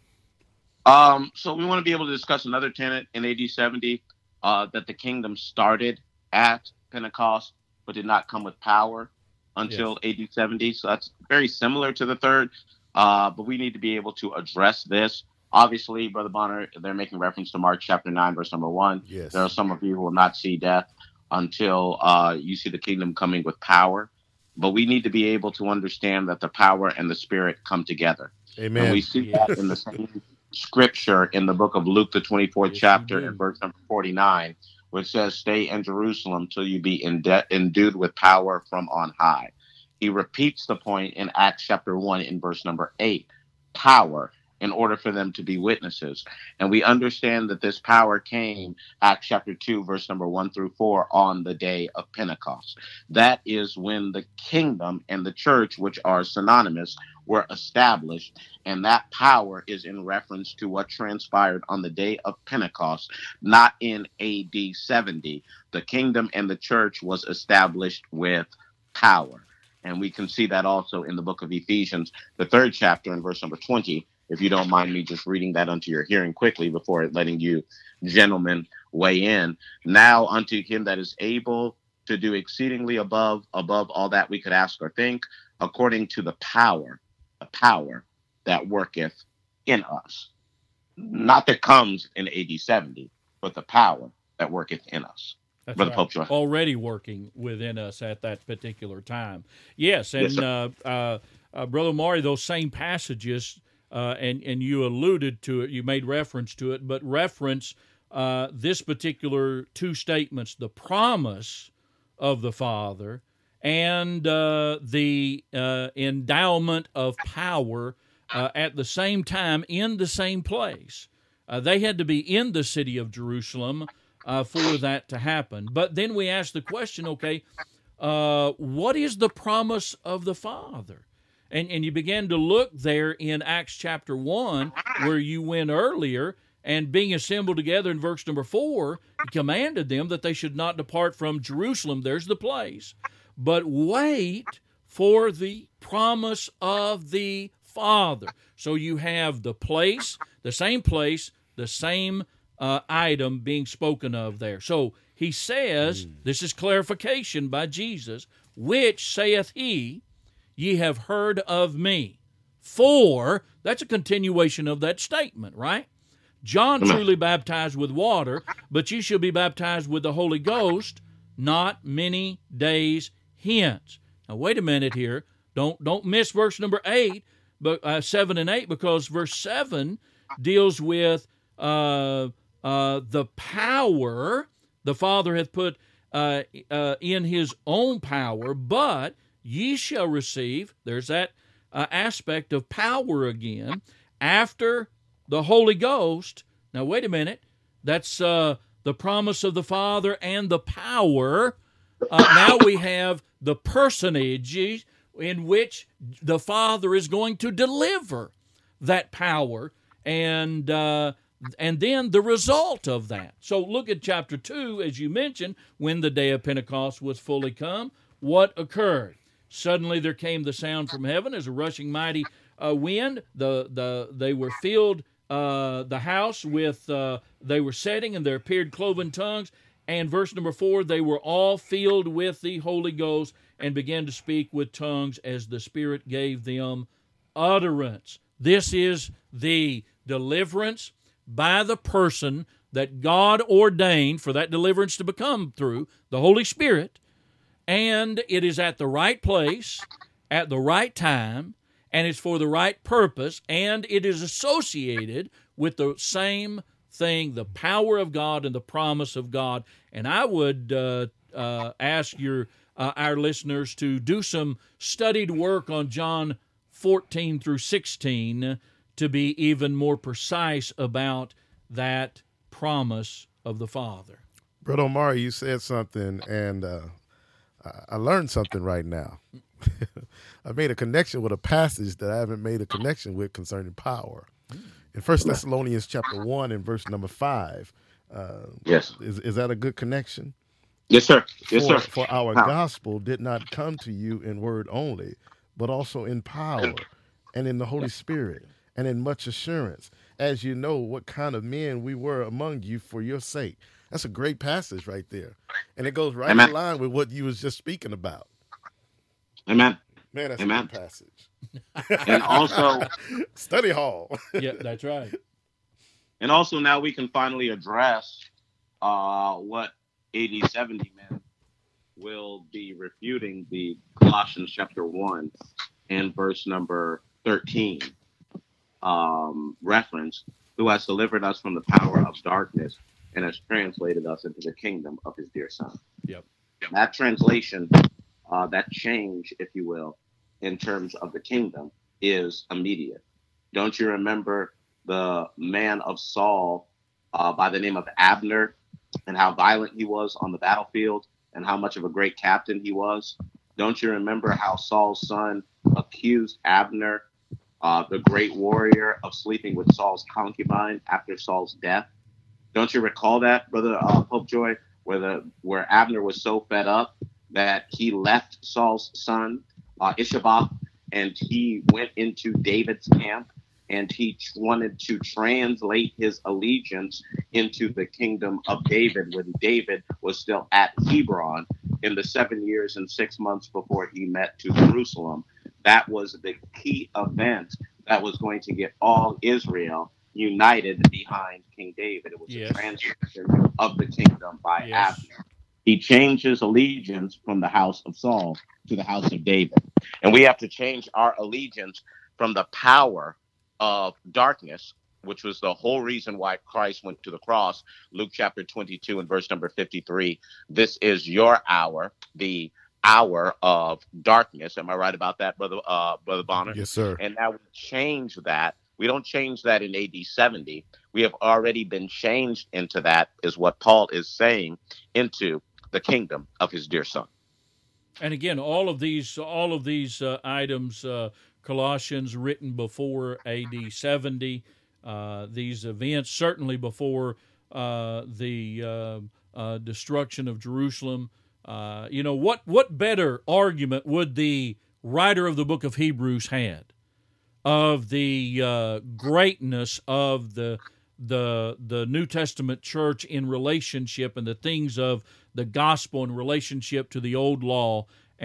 So we want to be able to discuss another tenet in AD 70, that the kingdom started at Pentecost, but did not come with power until AD 70. So that's very similar to the third. But we need to be able to address this. Obviously, Brother Bonner, they're making reference to Mark chapter 9, verse number 1. Yes. There are some of you who will not see death until you see the kingdom coming with power. But we need to be able to understand that the power and the spirit come together. Amen. And we see that in the same scripture in the book of Luke, the 24th chapter, and verse number 49, which says, "Stay in Jerusalem till you be endued with power from on high." He repeats the point in Acts chapter 1 in verse number 8, power, in order for them to be witnesses. And we understand that this power came, Acts chapter 2, verse number 1 through 4, on the day of Pentecost. That is when the kingdom and the church, which are synonymous, were established. And that power is in reference to what transpired on the day of Pentecost, not in AD 70. The kingdom and the church was established with power. And we can see that also in the book of Ephesians, the 3rd chapter, in verse number 20, if you don't mind me just reading that unto your hearing quickly before letting you gentlemen weigh in. "Now unto him that is able to do exceedingly above all that we could ask or think, according to the power that worketh in us." Not that comes in AD 70, but the power that worketh in us. That's Brother right. Pope Joy. Already working within us at that particular time. Yes, and Yes, Brother Omari, those same passages, and you alluded to it, you made reference to it, but reference this particular two statements, the promise of the Father and the endowment of power at the same time in the same place. They had to be in the city of Jerusalem for that to happen. But then we ask the question, okay, what is the promise of the Father? And you began to look there in Acts chapter 1, where you went earlier, and being assembled together in verse number 4, he commanded them that they should not depart from Jerusalem, there's the place, but wait for the promise of the Father. So you have the place, the same item being spoken of there. So he says, this is clarification by Jesus, "Which saith he, ye have heard of me." For, that's a continuation of that statement, right? "John truly baptized with water, but ye shall be baptized with the Holy Ghost not many days hence." Now, wait a minute here. Don't miss verse number 8, but 7 and 8, because verse 7 deals with the power the Father hath put in his own power, but ye shall receive, there's that aspect of power again, after the Holy Ghost. Now, wait a minute. That's the promise of the Father and the power. Now we have the personage in which the Father is going to deliver that power, and then the result of that. So look at chapter 2, as you mentioned, when the day of Pentecost was fully come, what occurred? Suddenly there came the sound from heaven as a rushing mighty wind. They were filled the house with, they were setting, and there appeared cloven tongues And verse number 4, they were all filled with the Holy Ghost and began to speak with tongues as the Spirit gave them utterance. This is the deliverance by the person that God ordained for that deliverance to become through the Holy Spirit. And it is at the right place, at the right time, and it's for the right purpose, and it is associated with the same thing, the power of God and the promise of God. And I would ask our listeners to do some studied work on John 14 through 16 to be even more precise about that promise of the Father. Brother Omari, you said something, and I learned something right now. I made a connection with a passage that I haven't made a connection with concerning power. In 1 Thessalonians chapter 1 and verse number 5, Yes. Is that a good connection? Yes, sir. Yes, sir. For our gospel did not come to you in word only, but also in power and in the Holy Spirit and in much assurance, as you know what kind of men we were among you for your sake. That's a great passage right there. And it goes right in line with what you was just speaking about. Amen. Man, that's a good passage. And also, study hall. Yeah, that's right. And also now we can finally address what AD 70 men will be refuting the Colossians chapter 1 and verse number 13 reference, who has delivered us from the power of darkness and has translated us into the kingdom of his dear son. Yep. That translation, that change, if you will, in terms of the kingdom is immediate. Don't you remember the man of Saul by the name of Abner and how violent he was on the battlefield and how much of a great captain he was? Don't you remember how Saul's son accused Abner, the great warrior, of sleeping with Saul's concubine after Saul's death? Don't you recall that, Brother Pope Joy, where Abner was so fed up that he left Saul's son, Ishaboth, and he went into David's camp, and he wanted to translate his allegiance into the kingdom of David when David was still at Hebron in the 7 years and 6 months before he met to Jerusalem. That was the key event that was going to get all Israel united behind King David. It was the transition of the kingdom by Abner. He changed his allegiance from the house of Saul to the house of David. And we have to change our allegiance from the power of darkness, which was the whole reason why Christ went to the cross. Luke chapter 22 and verse number 53. This is your hour, the hour of darkness. Am I right about that, Brother Bonner? Yes, sir. And now we change that. We don't change that in AD 70. We have already been changed into that, is what Paul is saying, into the kingdom of his dear son. And again, all of these items, Colossians written before AD 70, these events certainly before the destruction of Jerusalem. What better argument would the writer of the book of Hebrews had of the greatness of the New Testament church in relationship and the things of the gospel in relationship to the old law,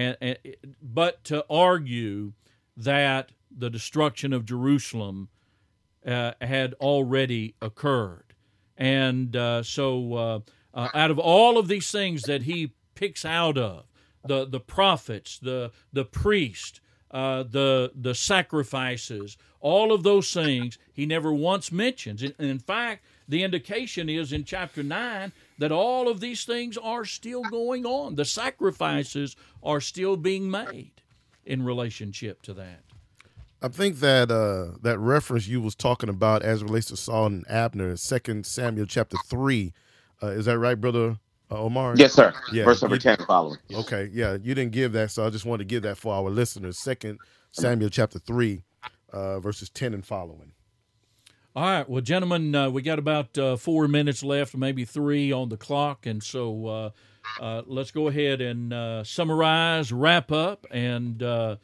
but to argue that the destruction of Jerusalem had already occurred. And so out of all of these things that he picks out of, the prophets, the priest, the sacrifices, all of those things, he never once mentions. And in fact, the indication is in chapter 9 that all of these things are still going on. The sacrifices are still being made in relationship to that. I think that that reference you was talking about as it relates to Saul and Abner, 2 Samuel chapter 3, is that right, Brother Omar? Yes, sir. Yeah, verse number 10 following. Okay, yeah, you didn't give that, so I just wanted to give that for our listeners. 2 Samuel chapter 3, verses 10 and following. All right, well, gentlemen, we got about 4 minutes left, maybe 3 on the clock, and so let's go ahead and summarize, wrap up, and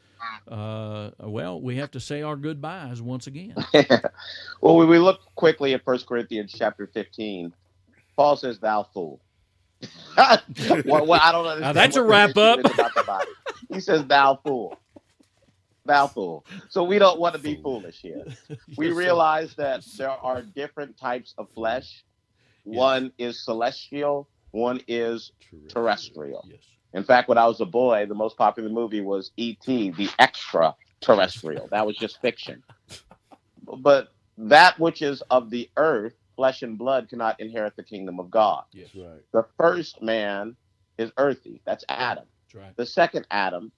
we have to say our goodbyes once again. Well, when we look quickly at 1 Corinthians chapter 15, Paul says, "Thou fool, Well, I don't understand. Now, that's a what the wrap issue up. is about the body. He says, "Thou fool, thou fool." So we don't want to be foolish here. We realize that there are different types of flesh. One is celestial. One is terrestrial. Yes. In fact, when I was a boy, the most popular movie was E.T., the extraterrestrial. That was just fiction. But that which is of the earth, flesh and blood, cannot inherit the kingdom of God. Yes. Right. The first man is earthy. That's Adam. That's right. The second Adam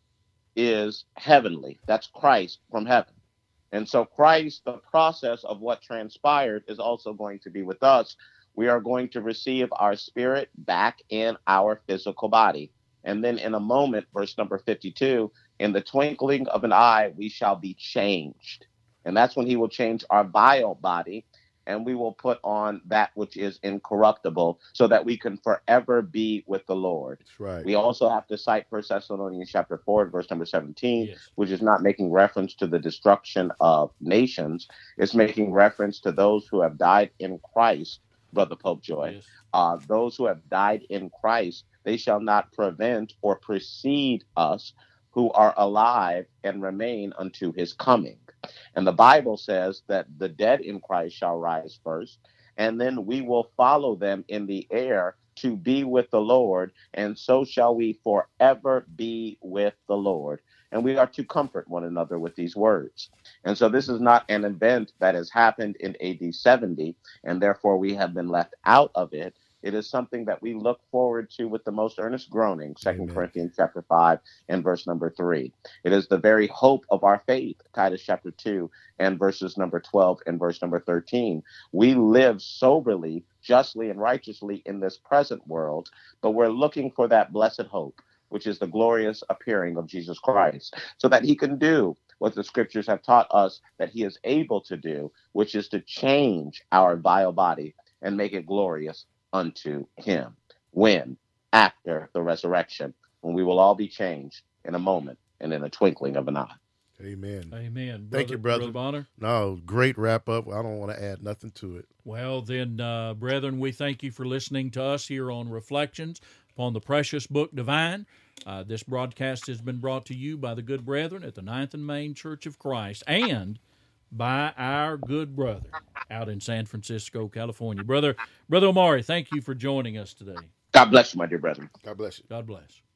is heavenly. That's Christ from heaven. And so Christ, the process of what transpired, is also going to be with us. We are going to receive our spirit back in our physical body. And then in a moment, verse number 52, in the twinkling of an eye, we shall be changed. And that's when he will change our vile body, and we will put on that which is incorruptible, so that we can forever be with the Lord. That's right. We also have to cite 1 Thessalonians chapter 4, verse number 17, Yes. which is not making reference to the destruction of nations. It's making reference to those who have died in Christ, Brother Pope Joy. Yes. Those who have died in Christ, they shall not prevent or precede us who are alive and remain unto his coming. And the Bible says that the dead in Christ shall rise first, and then we will follow them in the air to be with the Lord, and so shall we forever be with the Lord. And we are to comfort one another with these words. And so this is not an event that has happened in AD 70, and therefore we have been left out of it. It is something that we look forward to with the most earnest groaning, 2 Corinthians chapter 5 and verse number 3. It is the very hope of our faith, Titus chapter 2 and verses number 12 and verse number 13. We live soberly, justly, and righteously in this present world, but we're looking for that blessed hope, which is the glorious appearing of Jesus Christ, so that he can do what the scriptures have taught us that he is able to do, which is to change our vile body and make it glorious unto him. When? After the resurrection, when we will all be changed in a moment and in a twinkling of an eye. Amen. Amen. Thank you, brother. Bonner. No, great wrap up. I don't want to add nothing to it. Well, then, brethren, we thank you for listening to us here on Reflections upon the Precious Book Divine. This broadcast has been brought to you by the good brethren at the 9th and Main Church of Christ and by our good brother out in San Francisco, California. Brother Omari, thank you for joining us today. God bless you, my dear brethren. God bless you. God bless.